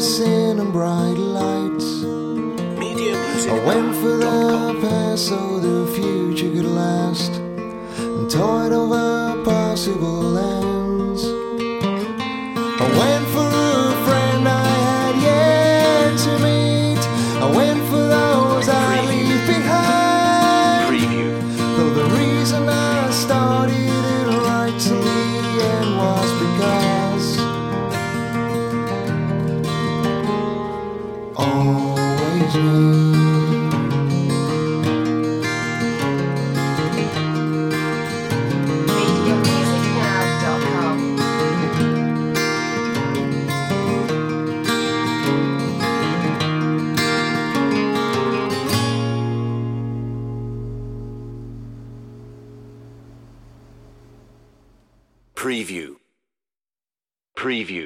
dancing and bright lights. I went for the past so the future could last, and toyed over possible ends. I went for a friend I had yet to meet. I went for those I'd leave behind. Though the reason I started it right to the end was because always me. Preview. Preview.